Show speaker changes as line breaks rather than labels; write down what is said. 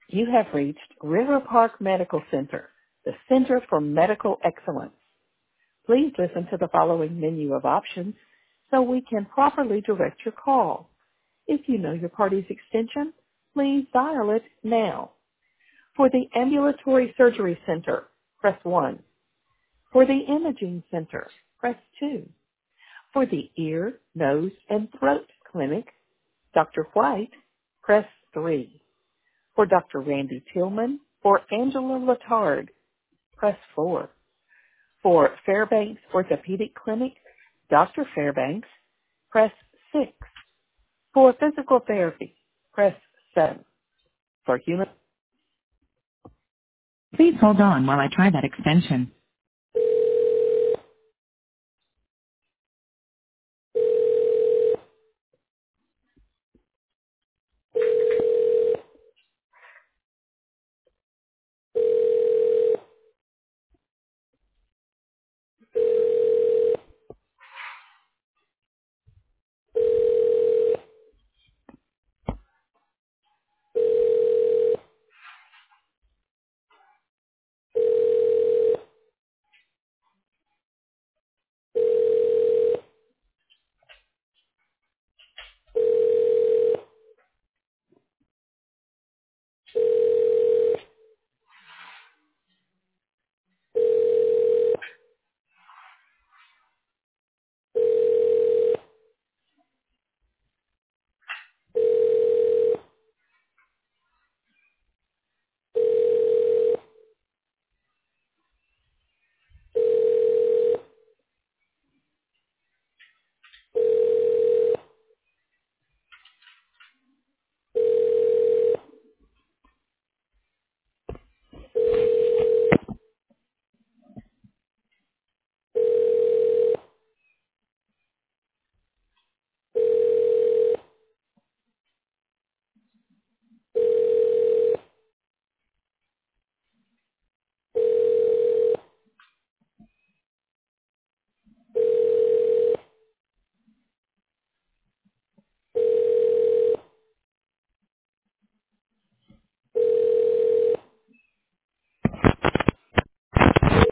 You have reached River Park Medical Center, the Center for Medical Excellence. Please listen to the following menu of options so we can properly direct your call. If you know your party's extension, please dial it now. For the Ambulatory Surgery Center, press 1. For the Imaging Center, press 2. For the Ear, Nose, and Throat Clinic, Dr. White, press 3. For Dr. Randy Tillman or Angela Latard, press 4. For Fairbanks Orthopedic Clinic, Dr. Fairbanks, press 6. For physical therapy, press 7. For human... Please hold on while I try that extension.